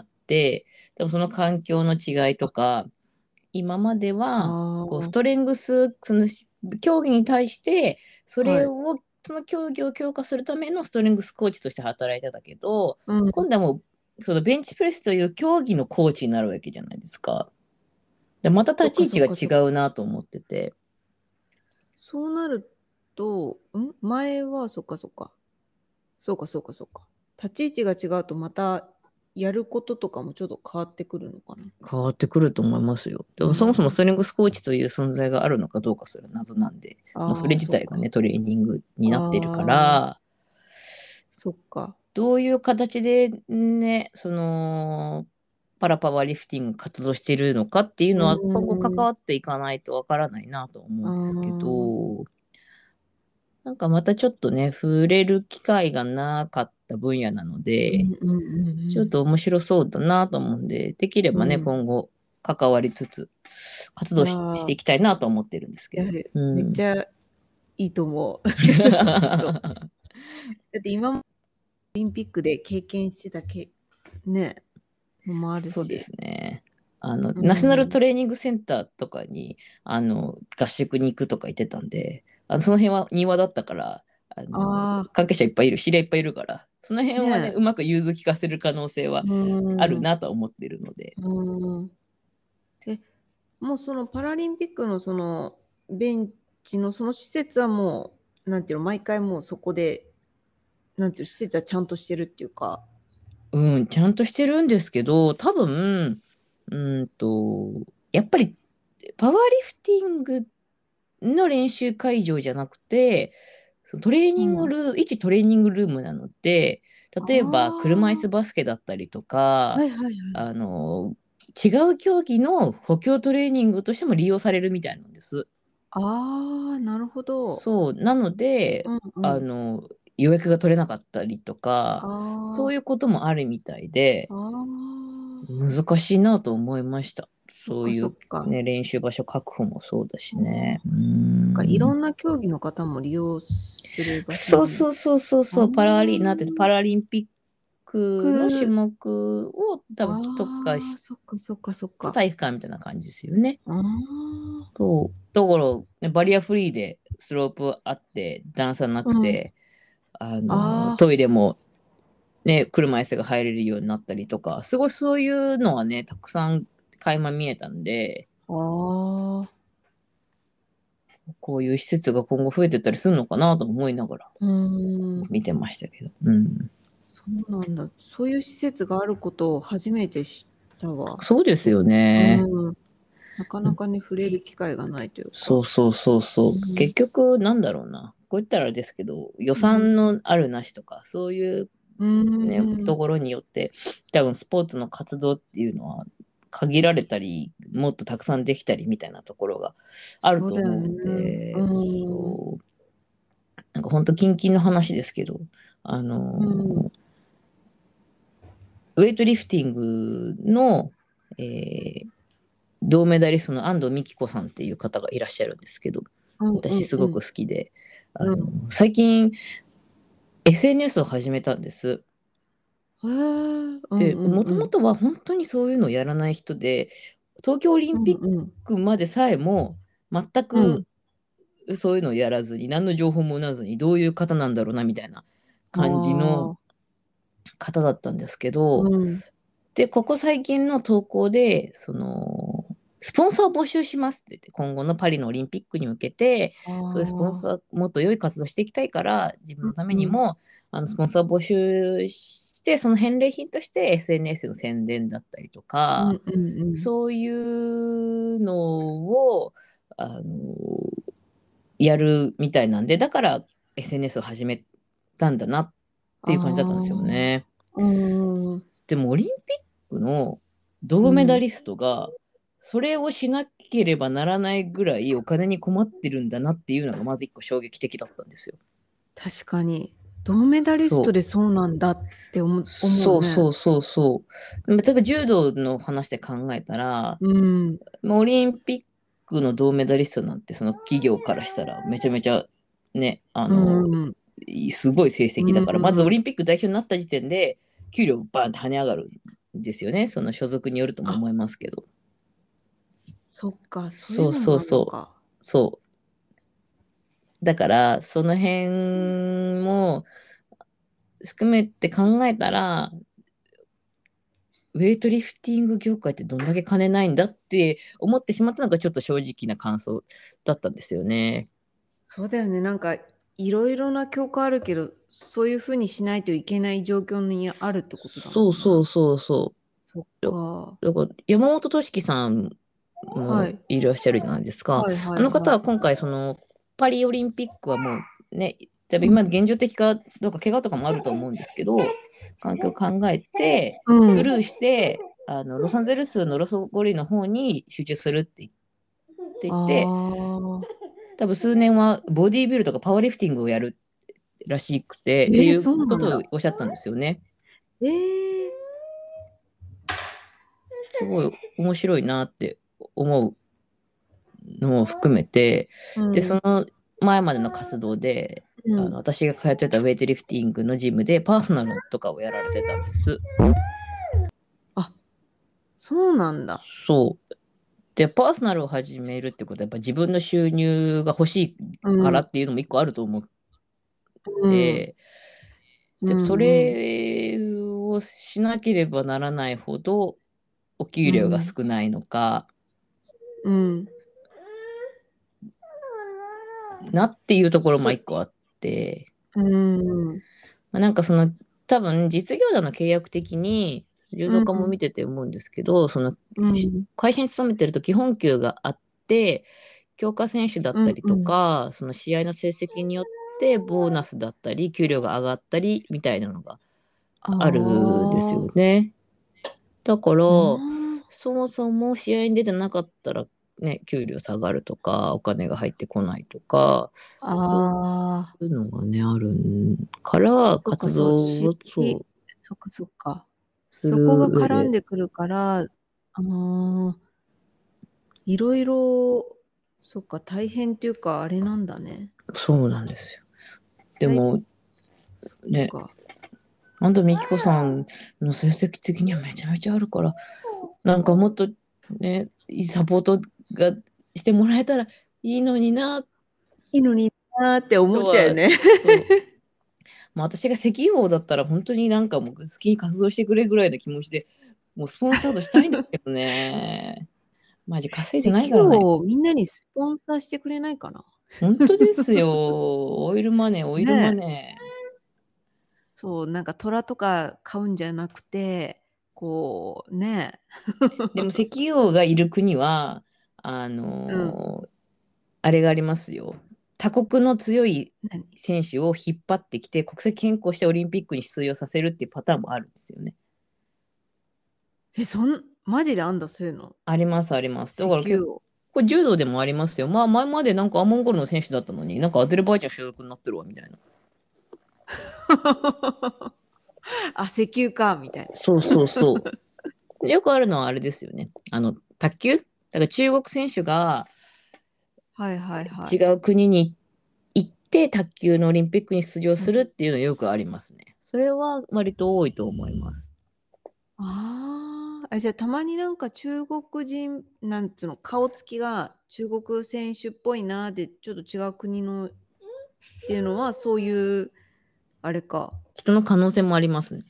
でもその環境の違いとか、今まではこうストレングス、その競技に対して、それを、その競技を強化するためのストレングスコーチとして働いてたけど、今度はもうそのベンチプレスという競技のコーチになるわけじゃないですか。でまた立ち位置が違うなと思ってて。 そうなると、前はそっかそっか。そうかそうかそうか。立ち位置が違うとまたやることとかもちょっと変わってくるのかな。 変わってくると思いますよ。でもそもそもストレングスコーチという存在があるのかどうかすら謎なんで、もうそれ自体がね、トレーニングになってるから、 そっか。 どういう形でね、パラパワーリフティング活動しているのかっていうのは今後関わっていかないとわからないなと思うんですけど、なんかまたちょっとね、触れる機会がなかった分野なので、ちょっと面白そうだなと思うんで、できればね、今後関わりつつ、活動していきたいなと思ってるんですけど。 めっちゃいいと思う。だって今もオリンピックで経験してたね、のもあるし。 そうですね。ナショナルトレーニングセンターとかに、合宿に行くとか言ってたんで、その辺は庭だったから、関係者いっぱいいる、知り合いいっぱいいるから、その辺はね、うまく融通きかせる可能性はあるなと思ってるので。 もうそのパラリンピックのそのベンチのその施設はもう、なんていうの、毎回もうそこで、なんていう、施設はちゃんとしてるっていうか。 ちゃんとしてるんですけど、多分、やっぱりパワーリフティングの練習会場じゃなくて、トレーニングルーム、一トレーニングルームなので、例えば車椅子バスケだったりとか、違う競技の補強トレーニングとしても利用されるみたいなんです。 なるほど。 そう、なので、予約が取れなかったりとか、そういうこともあるみたいで、難しいなと思いました。そういう、ね、練習場所確保もそうだしね。 いろんな競技の方も利用する場所そうそうそうそうそう、パラリンピックの種目を多分特化した体育館みたいな感じですよね。そう。だから、バリアフリーでスロープあって、段差なくて、トイレもね、車椅子が入れるようになったりとか、すごいそういうのはね、たくさん垣間見えたんで、こういう施設が今後増えてったりするのかなと思いながら見てましたけど。 そうなんだ。そういう施設があることを初めて知ったわ。 そうですよね。 なかなかね、触れる機会がないというか。 そうそうそうそう。結局、なんだろうな。こう言ったらあれですけど、予算のあるなしとか、そういうね、ところによって、多分スポーツの活動っていうのは限られたり、もっとたくさんできたりみたいなところがあると思うので、なんか本当近々の話ですけど、ウェイトリフティングの、銅メダリストの安藤美希子さんっていう方がいらっしゃるんですけど、私すごく好きで、最近 SNS を始めたんです。 へえ、うんうで、もともんうん。 とは本当にそういうのをやらない人で、東京オリうンピッんうん。 クまでさえも全うん。 くそういうのをやらずに、何の情報もなずに、どういう方なんだろうなみたいなあ感じのあ、 方だったんですけど、 うん。 で、ここ最近の投稿で、スポンサーを募集しますって言って、今後のパリのオリンピックに向けて、 あそういうスポンあ、 サー、もっと良い活動していきたいから、自分のためうん。 にも、スポンサーを募集して、その返礼品として SNS の宣伝だったりとか、 うんうんうん。 そういうのを、あの、やるみたいなんで、だから SNS を始めたんだなってあいう感じだったんですよあ、 ね。 うん。 でもオリンピックのうん。 銅メダリストが、それをしなければならないぐらいお金に困ってるんだなっていうのがまず一個衝撃的だったんですよ。 確かに。銅メダリストそう。 でそうなんだって思うね。 そうそうそうそう。例えば柔道の話で考えたら、 うん。 オリンピックの銅メダリストなんてその企業からしたらめちゃめちゃね、 うん。 すごい成績うだから、まずオん。 リンピック代表になった時点で給料バーンって跳ね上がるんですよね。その所属によるともあ、 思いますけど。 そっか、そういそううのもあるのそうそう。 か。 そう。だから、その辺も含めて考えたら、ウェイトリフティング業界ってどんだけ金ないんだって思ってしまったのがちょっと正直な感想だったんですよね。 そうだよね。なんか、いろいろな教科あるけど、そういうふうにしないといけない状況にあるってことだもんね。 そうそうそうそう。 そっか。 だから山本俊樹さんもはい。 いらっしゃるじゃないですか。 はいはあの方いはい。 は今回パリオリンピックはもうね、多分今現状的かどうか怪我とかもあると思うんですけど、環境を考えてうん。 スルーして、ロサンゼルスのロスゴリの方に集中するって言あって、 あ。 多分数年はボディービルとかパワーリフティングをやるらしくて、っていうそうなんだ。 ことをおっしゃったんですよね。 ええすごい面白いなって思うのも含めて、で、そうん。 の前までの活動で、 うん。 私が通ってたウェイトリフティングのジムでパーソナルとかをやられてたんです。 あ、そうなんだ。 そう。で、パーソナルを始めるってことは、やっぱ自分の収入が欲しういからん。 っていうのも一個あると思っうん。 て、 うで、そん。うん。 れをしなければならないほど、お給料がうん。 少ないのかうん。 なっていうところも一個あって、 うん。 なんか多分実業団の契約的に、柔道家もうん。 見てて思うんですけど、 うん。 会社に勤めてると基本給があって、強化選手だっうん。 たりとうん。 か、その試合の成績によってボーナスだったり、給料が上がったりみたいなのがああるんですよね。だから、 あ。あそもそも試合に出てなかったら、ね、給料下がるとか、お金が入ってこないとか、 あ。 そうああ。 いうのがね、あるから、 そっか、 活動をそっかそっか。 すそこがる上で、 絡んでくるから、いろいろ、そっか、大変っていうか、あれなんだね。 そうなんですよ。ではい、 も、ね、 そっか。 みきこさんの成績的にはめちゃめちゃあるから、なんかもっとね、いいサポートがしてもらえたらいいのにないいのになーって思とは、 っちゃうよね。 そう、まあ、私が石油王だったら本当になんかもう好きに活動してくれぐらいの気持ちで、もうスポンサードしたいんだけどね。マジ稼いで石ないからね。 油をみんなにスポンサーしてくれないかな。 本当ですよ。オイルマネー、オイルマねえ。 ネそう、なんか虎とか買うんじゃなくて、こう、ねー。でも石油王がいる国は、 え。うん。 あれがありますよ。他国の強い何選手を引っ張ってきて、国籍変更してオリンピックに出場させるっていうパターンもあるんですよね。 マジであんだ、そういうの。 あります、あります。だから結石油を。 構柔道でもありますよ。まあ前までなんかモンゴルの選手だったのに、なんかアゼルバイジャン所属になってるわ、みたいな。 あ、石油か、みたいな。 そうそうそう。よくあるのはあれですよね。卓球だから中国選手がはいはいはい。 違う国に行って卓球のオリンピックに出場うんするっていうのよくありますね。 それは割と多いと思います。 じゃあたまになんか中国人、なんつうの、顔つきが中国選手っぽいなで、ちょっと違う国のっていうのは、そういう、あれか。 人の可能性もありますね。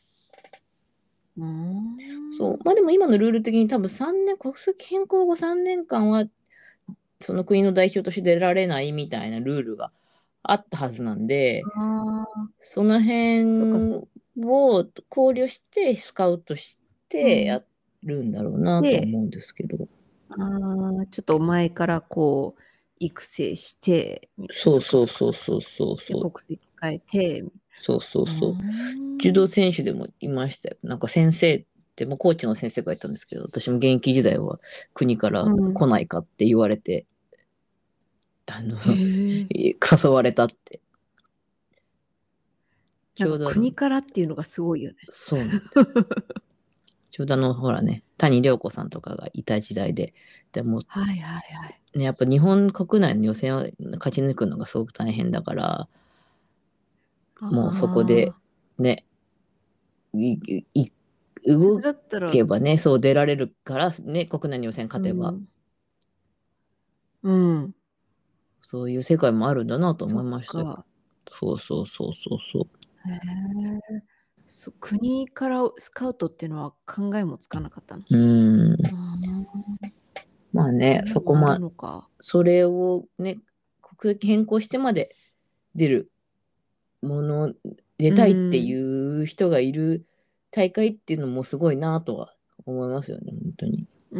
そう。まあでも今のルール的に多分3年、国籍変更後3年間は、その国の代表として出られないみたいなルールがあったはずなんで、 ああ、 そのそうか。 辺を考慮してスカウトしうん。 てやるんだろうなとで、 思うんですけど。 ちょっと前からこう、育成して、 そうそっかそうそうそっかそっか。 そうそうで、 そう。 国籍変えて、 そうそううーそう。柔道ん。 選手でもいましたよ。なんか先生ってもコーチの先生がいたんですけど、私も現役時代は国からうん。 来ないかって言われて、あの、 へえ。 誘われたって。 なんかちょうど国からっていうのがすごいよね。 そうなんです。ちょうどほらね、谷亮子さんとかがいた時代で、でもはいはいはい。 ね、やっぱ日本国内の予選を勝ち抜くのがすごく大変だから、もうそこでああ、 ね、動それだったら、 けばね、そう出られるからね、国内の予選勝てば、 うん、うん、 そういう世界もあるんだなと思そっいましたよ。 か。 そうそうそうそうそう。 へえ。国からスカウトっていうのは考えもつかなかったの。 うーん。 ああ、 まあね、 そういうのがあるそこま、 のか。 それをね、国籍変更してまで出るもの、出うたいっていん、 う人がいる大会っていうのもすごいなとは思いますよね、本当に。 うん、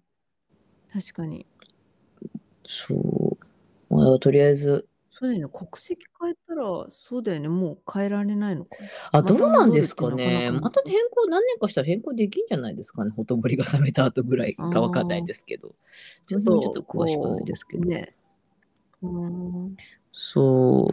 確かに。 そう。まあ、とりあえず、 そうだよね。国籍変えたら、そうだよね。もう変えられないのか。 あ、 またどうなん戻るってですかなかなか難しね。またい。 変更、何年かしたら変更できんじゃないですかね。ほとぼりが冷めた後ぐらいあかわかんないあ、 ですけど。その辺はちょっとちょっと、 詳しくないでこう、 すけど。 ね。うん、 そう。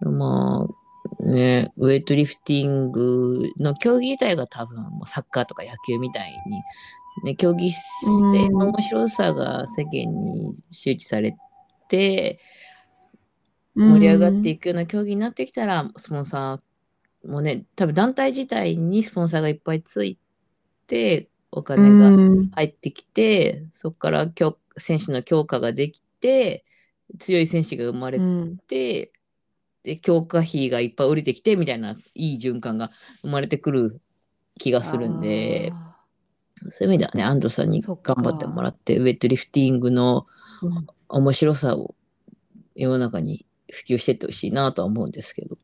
まあ、ね、ウェイトリフティングの競技自体が多分もうサッカーとか野球みたいに、ね、競技う性のん、 面白さが世間に周知されて、 う盛り上がってん、 いくような競技になってきたら、スポンサーもね、多分団体自体にスポンサーがいっぱいついて、おう金がん、 入ってきて、そこから選手の強化ができて、強い選手が生まれうん。 て、で、強化費がいっぱい降りてきて、みたいないい循環が生まれてくる気がするんで、 ああ、 そういう意味ではね、安藤さんにそっ頑張ってもらか。 って、ウェイトリフティングのうん、 面白さを世の中に普及していってほしいなとは思うんですけど。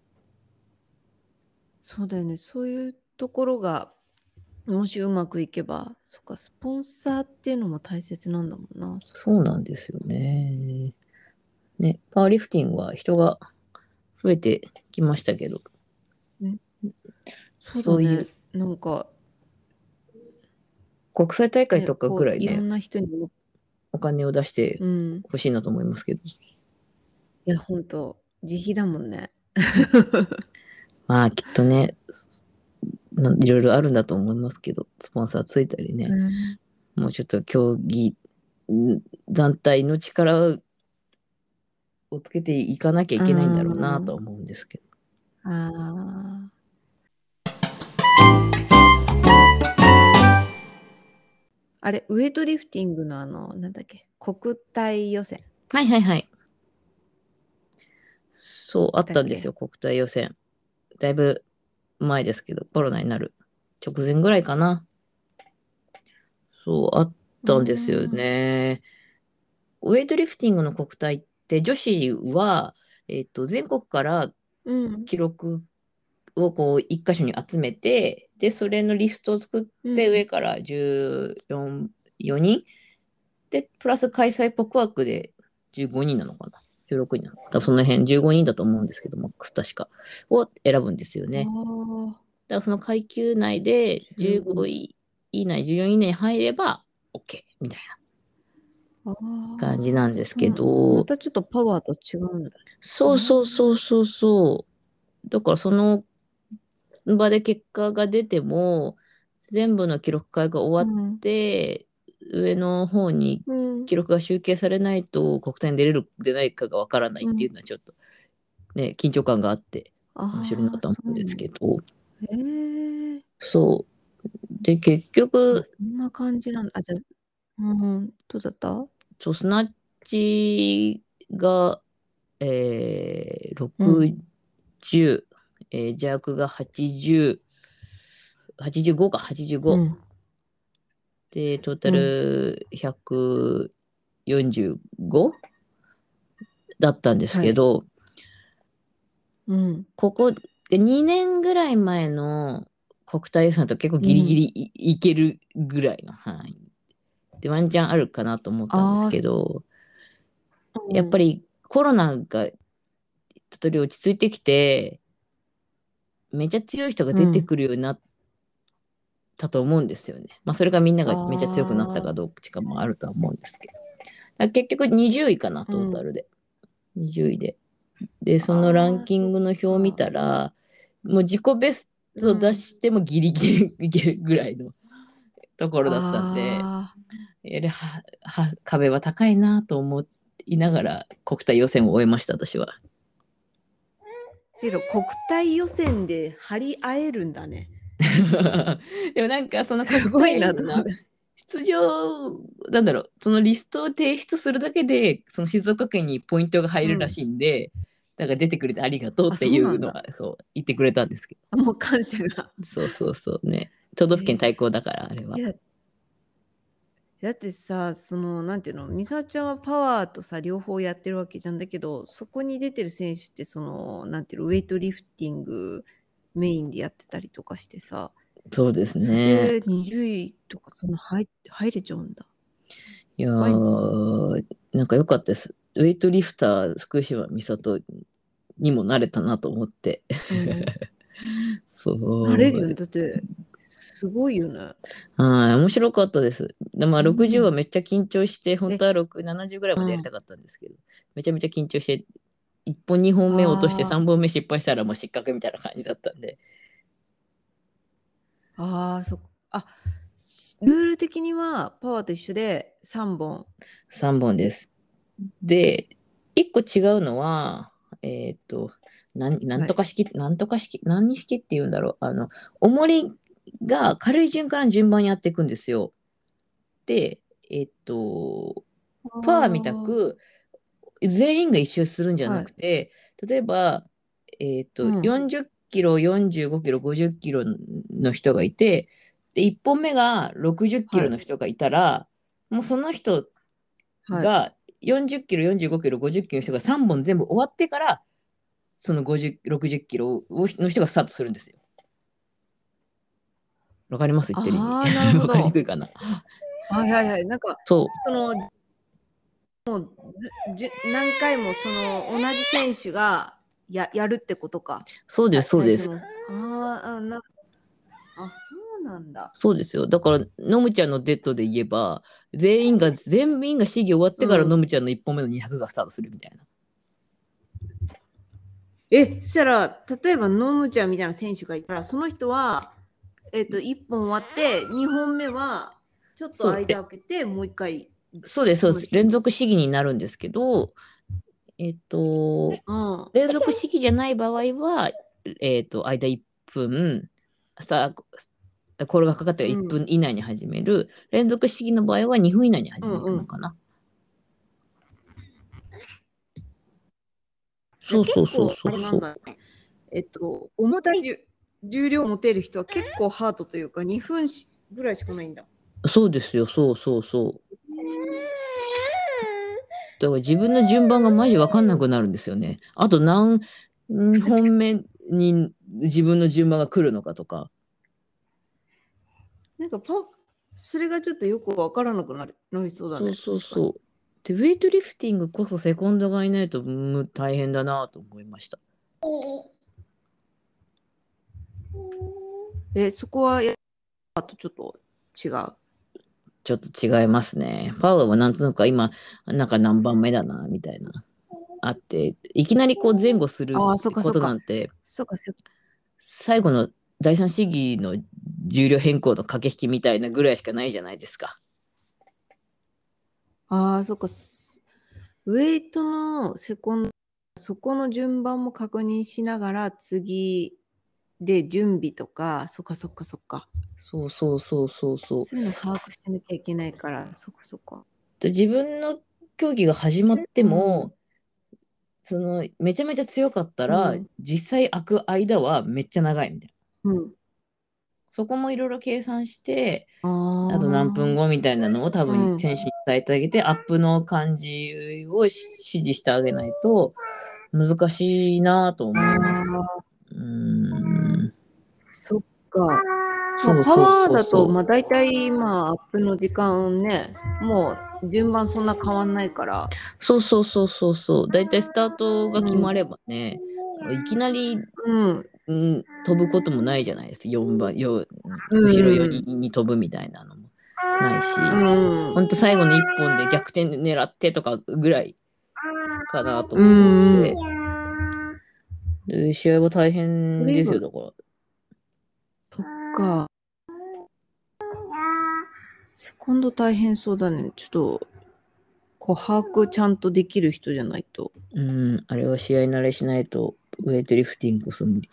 そうだよね。そういうところが、もしうまくいけば、そっか、スポンサーっていうのも大切なんだもんな。そっかそうそっか。 なんですよね。ね、パワーリフティングは人が増えてきましたけど、 ね、そうだそういうね。なんか、 国際大会ね、 とかこう、 ぐらいね、 いろんな人に、 お金を出してうん。 ほしいなと思いますけど。 いや、ほんと、自費だもんね。 まあ、きっとね、いろいろあるんだと思いますけど、スポンサーついたりね、 うん。 もうちょっと競技団体の力をつけていかなきゃいうけないんだろうなとん。 思うんですけど。 ああ。あれ、ウエイトリフティングのなんだっけ、国体予選はいはいはい。そう、あっだっけ。 たんですよ、国体予選。だいぶ前ですけど、コロナになる直前ぐらいかな。そう、あっうーたんですよん。 ね。ウェイトリフティングの国体って女子は、全国からうん。 記録をこう一箇所に集めて、で、それのリストを作って上うん。 から14、4人で、プラス開催国枠で15人なのかな？ 16 人なのかな？多分その辺15人だと思うんですけど、マックス確か。を選ぶんですよあね。 あ、 だからその階級内で15 15。 位以内、14位以内に入れば OK みたいなあ感じなあ、 んですけそうなんだ。まど、 たちょっとパワーと違うんだ。 そうそうあそうそうそう。だからその場で結果が出ても、全部の記録会があ、う終わっん。 て、上の方にうん。 記録が集計されないと国体に出れる、出ないかがわからないっていうん。 うのはちょっとね、緊張感があって。 面白いなと思うんですけど。 へえ。 そう。で、結あ、 局、 そんな感じなんだ。あ、じゃあ、どうだった？ スナッチが、 うん。 60、ジャークが80、85か、85。 うん。 で、トータうん。 ル145だったんですはい。 けど、 うん。 ここ2年ぐらい前の国体予算と結構ギリギうん。 リいけるぐらいの範囲でワンチャンあるかなと思ったんですああ、 けど、 うん。 やっぱりコロナが一通り落ち着いてきて、めっちゃ強い人が出てうん。 くるようになったと思うんですよね。まあそれがみんながめっちゃ強くなったかああ、 どっちかもあるとは思うんですけど。だから結局20位かな、 うん。 トータルで。20位で。で、そのランああ、そっキングの表を見か。 たら、もう自己ベスト出うん。 してもギリギリいけるぐらいのところだったんで、 ああ。 壁は高いなと思いながら国体予選を終えました、私は。 けど、国体予選で張り合えるんだね。 でもなんかその国すごいなと思っ体なて。 出場、なんだろう、そのリストを提出するだけで、その静岡県にポイントが入るらうん。 しいんで、だから出てくれてありがとうあ、 ってそうなんだ。 いうのは、そう言ってくれたんですけもう感謝が。 ど。そうそうそうね。都道府県え対抗だから、あれは。 いや、だってさ、なんていうの、美咲ちゃんはパワーとさ、両方やってるわけじゃんだけど、そこに出てる選手って、なんていうの、ウェイトリフティングメインでやってたりとかしてさ、 そうですそね。 れで20位とか、入れちゃうんだ。 いややばいな。 なんか良かったです。ウェイトリフター、福島美里にもなれたなと思って。 うん。なれるよね。 そう。 だって、すごいよね。 はい、面白かったです。で、まあ、 そん 60 なん。 はめっちゃ緊張して、本え、 当は6、70ぐらいうん。 までやりたかったんですけど、めちゃめちゃ緊張して、1本、2本目落として3 あ本目失敗したらもう失格みたいな感じだったんで、 あ、ああ、そっか。あ、ルール的にはパワーと一緒で3本。 3本です。で、1個違うのは、えっと、なんはい。 とか式、なんとか式、何式って言うんだろう。重りが軽い順から順番にやっていくんですよ。で、えっと、 あパワーみたあ、 く、全員が一周するんじゃはい。 なくて、例えば、 うん。 40キロ、45キロ、50キロの人がいて、で、1本目が60キはい。 ロの人がいたら、もうその人はい。 が40キロ、45キロ、50キロの人が3本全部終わってから、その50、60キロの人がスタートするんですよ。わかります言ってる意味。 ああ、なるほわかりにくど。 いかな。 はいはいはい。なんか、 そう。 その、何回も同じ選手がやるってことか。 そうです、そうです。 最初の。そうなんだ。 そうですよ。だから、のむちゃんのデッドで言えば、全員が試技終わってからのうん。 むちゃんの1本目の200がスタートするみたいな。 そしたら、例えば、ノムちゃんみたいな選手がいたら、その人は、1本終わって、2本目は、ちょっとそう、 間を空けて、もう1回、 そうです、そうです。 その人。 連続試技になるんですけど、えっと、 うん。 連続試技じゃない場合は、間1分、さあ、これがかかって1 うん。 分以内に始める。連続試技の場合は2分以内に始めうんうん。 るのかな。 じゃあそうそうそう結構、 そうそう。 重たい重量を持てる人は結構ハードというか、2分ぐらいしかないんだ。 そうですよ、そうそうそう。だから自分の順番がマジわかんなくなるんですよね。あと何本目に自分の順番が来るのかとか。 なんかそれがちょっとよくわからなくなりそうだね。 そうそう確かに。 そう。で、ウェイトリフティングこそセコンドがいないと大変だなと思いました。 そこはあとちょっと違う。 ちょっと違いますね。パウアーはなんとなく今、なんか何番目だな、みたいな。あって、いきなりこう前後するああ、そっかことなそっか。 んて、 そっかそっか。 最後の第三試技の重量変更の駆け引きみたいなぐらいしかないじゃないですか。 ああ、そっか。ウェイトのセコンドそこの順番も確認しながら次で準備とか、そっか。 そうそう。 そういうの把握してなきゃいけないから、そっか。 で自分の競技が始まっても、そのめちゃめちゃ強かったら、実際空く間はめっちゃ長いみたいな。そこもいろいろ計算して、あと何分後みたいなのを多分選手に伝えてあげて、アップの感じを指示してあげないと難しいなと思います。 そっか。パワーだと、大体アップの時間ね、もう順番そんな変わんないから。 そう。大体スタートが決まればね、いきなり、飛ぶこともないじゃないですか。4番、後ろ寄りに飛ぶみたいなのもないし、ほんと最後の1本で逆転狙ってとかぐらいかなと思うので、で試合は大変ですよ、だから。 そっか。セコンド大変そうだね。ちょっと、把握ちゃんとできる人じゃないと。 あれは試合慣れしないと、ウェイトリフティングこそ無理。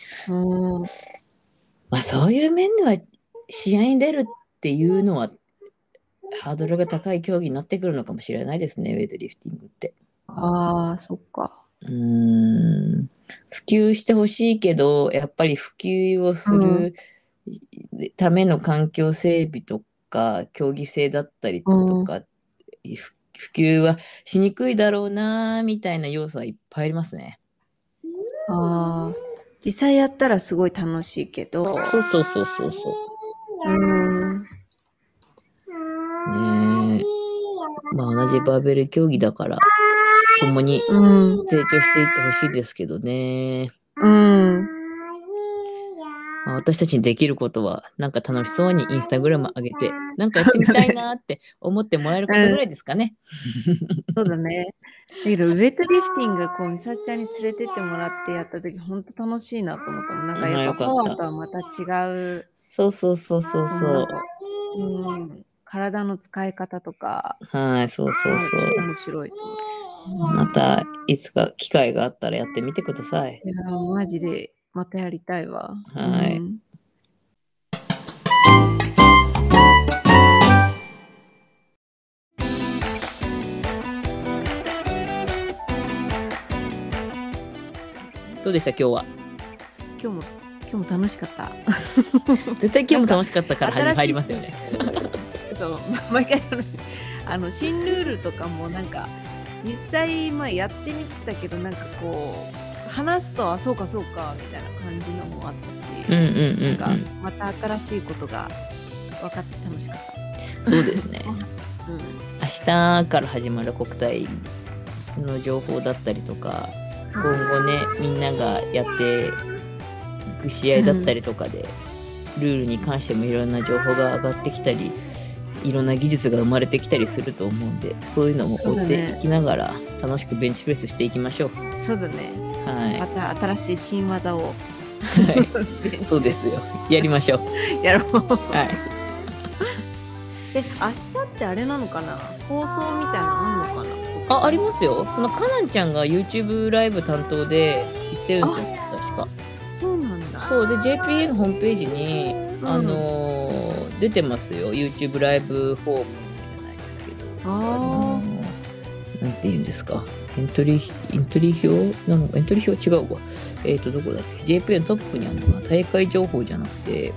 そういう面では、試合に出るっていうのは、ハードルが高い競技になってくるのかもしれないですね、ウェイトリフティングって。 そっか。 普及してほしいけど、やっぱり普及をするための環境整備とか、競技性だったりとか、普及はしにくいだろうな、みたいな要素はいっぱいありますね。 実際やったらすごい楽しいけど。 そう。同じバーベル競技だから、共に成長していってほしいですけどね。私たちにできることは、なんか楽しそうにインスタグラム上げて、なんかやってみたいなって思ってもらえることぐらいですかね。 そうだね。だけど、ウェイトリフティング、美咲ちゃんに連れてってもらってやった時、本当楽しいなと思ったもん。なんかやっぱパワーとはまた違う。 そう。 体の使い方とか。 そう。 面白い。 また、いつか機会があったらやってみてください。 いや、マジで、またやりたいわ。 どうでした今日は？ 今日も楽しかった。 絶対今日も楽しかったから入りますよね。 そう、毎回新ルールとかもなんか実際やってみたけど、なんか話すとそうかみたいな感じのもあったし、なんかまた新しいことが分かって楽しかった。 そうですね。明日から始まる国体の情報だったりとか、今後ね、みんながやっていく試合だったりとかで、ルールに関してもいろんな情報が上がってきたり、いろんな技術が生まれてきたりすると思うんで、そういうのも追っていきながら楽しくベンチプレスしていきましょう。 そうだね。また新しい新技を。 そうですよ。やりましょう。 やろう。で、明日ってあれなのかな？放送みたいなのあんのかな？ ありますよ。そのカナンちゃんが YouTube ライブ担当で言ってるんですよ、確か。 そうなんだ。 そうで JPA のホームページに、出てますよ。YouTube ライブフォームじゃないですけど。なんて言うんですか。エントリー表なのか、エントリー表違うわ。どこだっけ？ JPA のトップにあるのかな。大会情報じゃなくて、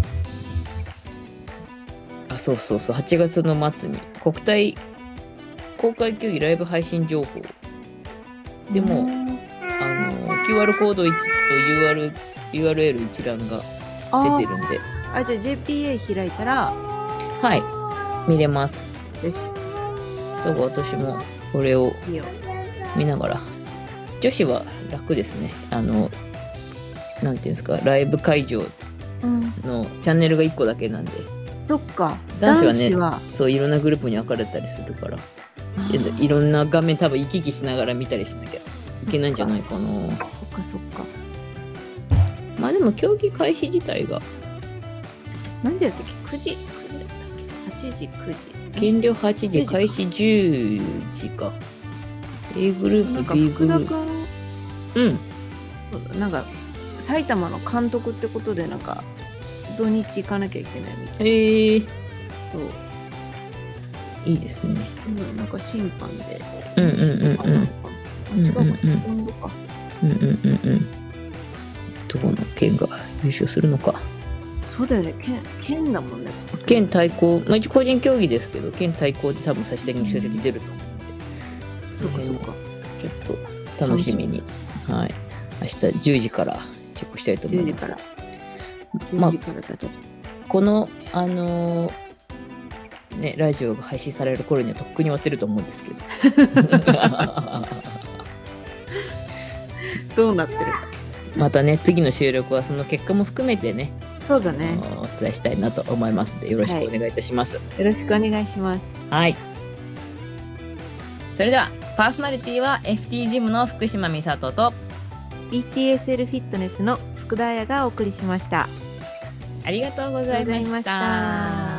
そう。8月の末に国体公開競技ライブ配信情報でも、QR コード1と URL 一覧が出てるんで。 じゃあ JPA 開いたら見れます。だから私もこれを見ながら、女子は楽ですね。なんていうんですか、ライブ会場のチャンネルが1個だけなんで。 そっか。 男子はね、そういろんなグループに分かれたりするから、いろんな画面多分行き来しながら見たりしなきゃいけないんじゃないかな。 そっか。 でも競技開始自体が何時だったっけ？9時だったっけ？8時、9時。 減量8時、開始10時か。A グループ、B グループ。 なんか埼玉の監督ってことでなんか土日行かなきゃいけないみたいな。そういいですね。 なんか審判で。 違うか。セコンドか。 どこの県が優勝するのか。 そうだよね。県だもんね。 県対抗、一応個人競技ですけど、県対抗で多分最終的に成績出ると思うので、 そうか。 ちょっと楽しみに、はい、明日10時からチェックしたいと思います。10時からだと。このラジオが配信される頃にはとっくに終わってると思うんですけどどうなってるかまたね、次の収録はその結果も含めてね、 そうだね、 お伝えしたいなと思いますので、よろしくお願いいたします。 よろしくお願いします。 はい。それではパーソナリティは FT ジムの福島美里と BTSL フィットネスの福田彩がお送りしました。 ありがとうございました。